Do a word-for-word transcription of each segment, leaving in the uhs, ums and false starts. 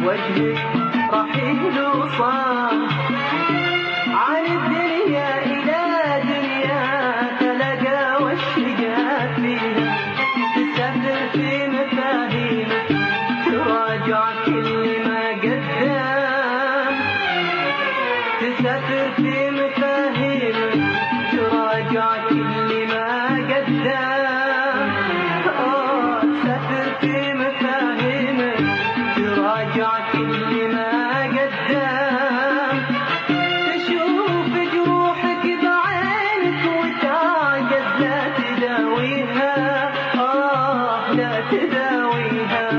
وجهك رحيل وصام عن الدنيا إلى دنيا تلقى والشقا فيها تسافر في مفاهيمك تراجع كل ما قدام تسافر في مفاهيمك تراجع كل ما قدام آه تسافر في مفاهيمك تراجع كل ما قدام تشوف جروحك بعينك وتعجز لا تداويها آه لا تداويها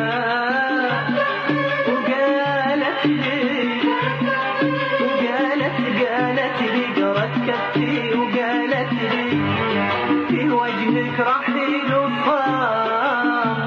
وقالت لي وقالت قالت لي قرت كفتي وقالت لي في وجهك رحيل وصام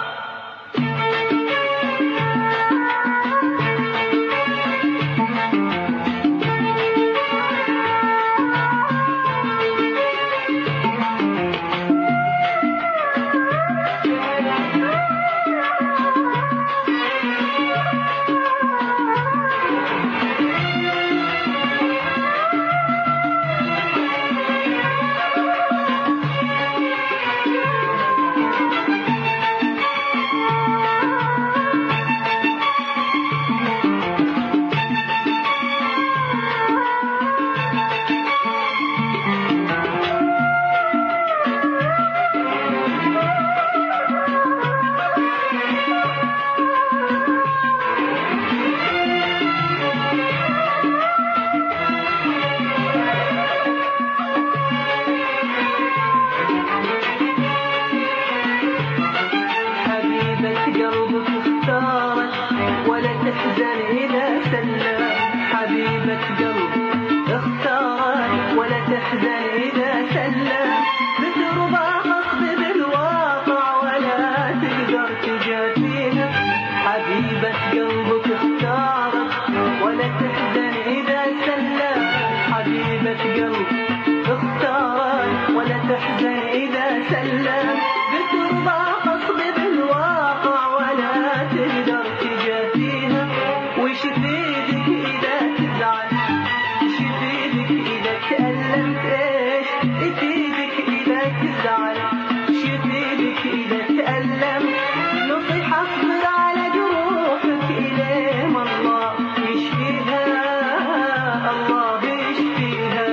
قلبك اختارك ولا تحزن إذا سلم حبيبة قلب اختارك ولا تحزن إذا سلم بترضى غصب بالواقع ولا تقدر تجافيها حبيبة قلبك اختارك ولا تحزن إذا سلم حبيبة قلب اختارك ولا تحزن إذا سلم بترضى غصب بالواقع ولا تقدر تجافيها وش بيدك إذا تزعل وش بيدك إذا تألمت إيش بيدك إذا تزعل وش بيدك إذا تألمت نصيحة اصبر على جروحك إلين الله يشفيها الله يشفيها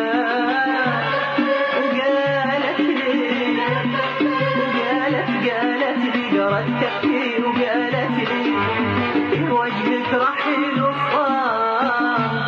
وقالت لي وقالت قالت لي قرت كفتي وقالت لي في وجهك رحيل وصام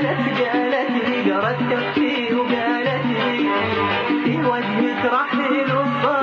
قالت قالت لي قرأت تفكير وقالت لي في وجهك رحيل الصبر